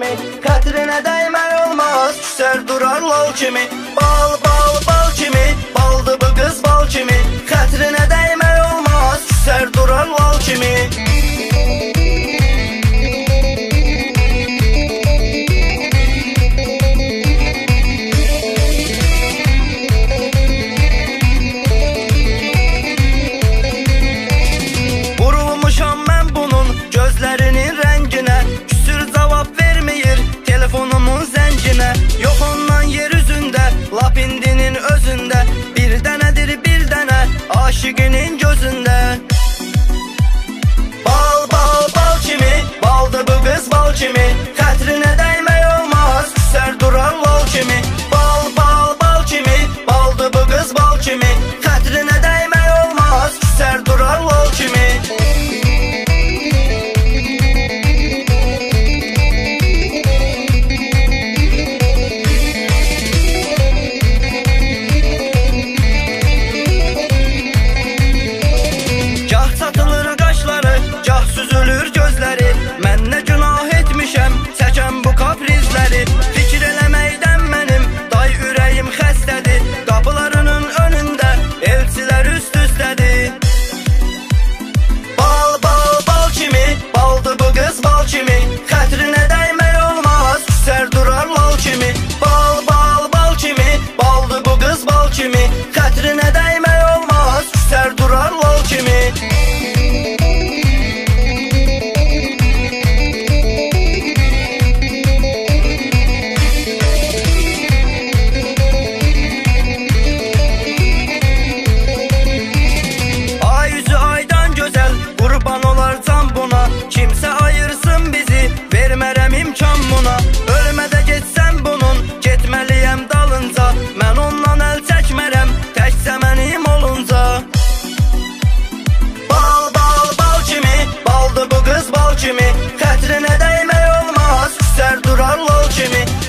kimi, xətrinə dəymək olmaz, küsər durar lal kimi. Bal, bal, bal kimi, baldı bu qız bal kimi, xətrinə dəymək olmaz, küsər durar lal kimi. Gözlərinin rənginə, küsür cavab verməyir telefonumun zənginə. Yox ondan yer üzündə, lap indinin özündə, bir dənədir bir dənə, aşiqinin gözündə. Bal, bal, bal kimi, baldı bu qız bal kimi, xətrinə dəymək olmaz, küsər durar lal kimi. Bal, bal, bal kimi, baldı bu qız bal kimi, xətrinə dəymək olmaz, küsər durar lal kimi. Mən nə günah etmişəm, çəkəm bu kaprizləri. Fikir eləməkdən mənim day ürəyim xəstədir. Qapılarının önündə elçilər üst-üstədir. Bal, bal, bal kimi, baldı bu qız bal kimi, xətrinə dəymək olmaz, küsər durar lal kimi. Bal, bal, bal kimi, baldı bu qız bal kimi, xətrinə dəymək olmaz, küsər durar lal kimi. Kimsə ayırsın bizi, vermərəm imkan buna. Ölmədə geçsəm bunun, getməliyəm dalınca. Mən ondan əl çəkmərəm, təkcə mənim olunca. Bal, bal, bal kimi, baldı bu qız bal kimi, xətrinə dəymək olmaz, küsər durar lal kimi.